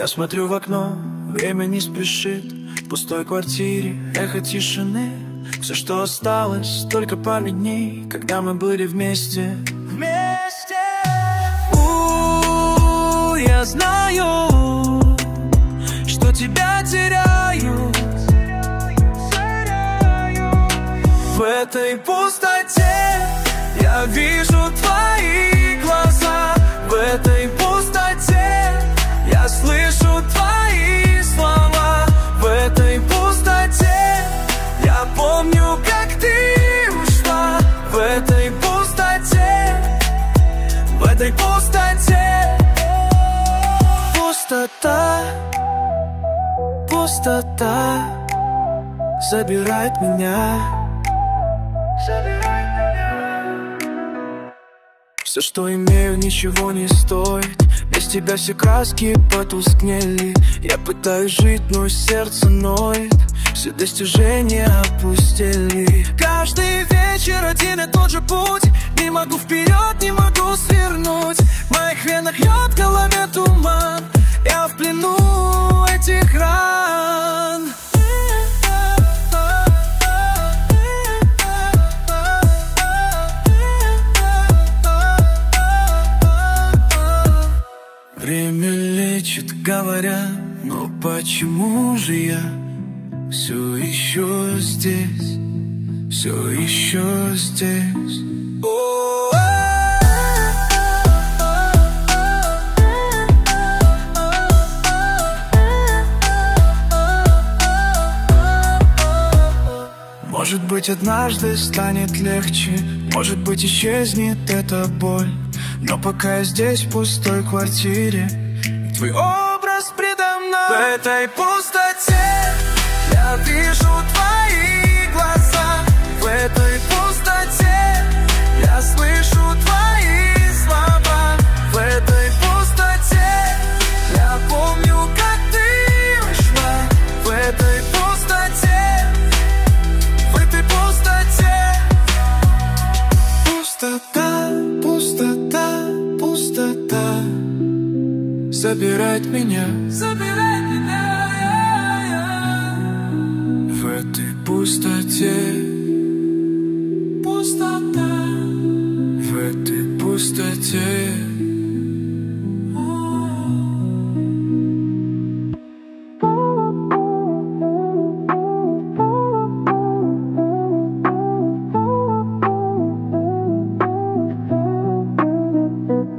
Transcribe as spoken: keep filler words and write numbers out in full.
Я смотрю в окно, время не спешит. В пустой квартире эхо тишины. Все, что осталось, только память дней, когда мы были вместе. Вместе. У, я знаю, что тебя теряю. В этой пустоте я вижу твои глаза. В этой пустоте я слышу твои слова. В этой пустоте я помню, как ты ушла. В этой пустоте, в этой пустоте. Пустота, пустота забирает меня. Все, что имею, ничего не стоит. Без тебя все краски потускнели. Я пытаюсь жить, но сердце ноет. Все достижения опустели. Каждый вечер один и тот же путь. Не могу вперед, не могу свернуть. В моих венах лед, в голове туман. Я в плену этих ран. Время лечит, говоря, но почему же я все еще здесь, все еще здесь? Может быть, однажды станет легче, может быть, исчезнет эта боль. Но пока я здесь, в пустой квартире, твой образ предо мной. В этой пустоте я вижу твои глаза. В этой пустоте я слышу твои слова. В этой пустоте я помню, как ты ушла. В этой пустоте, в этой пустоте. Пустота, пустота, пустота забирает меня, забирает меня. В этой пустоте, пустота, в этой пустоте.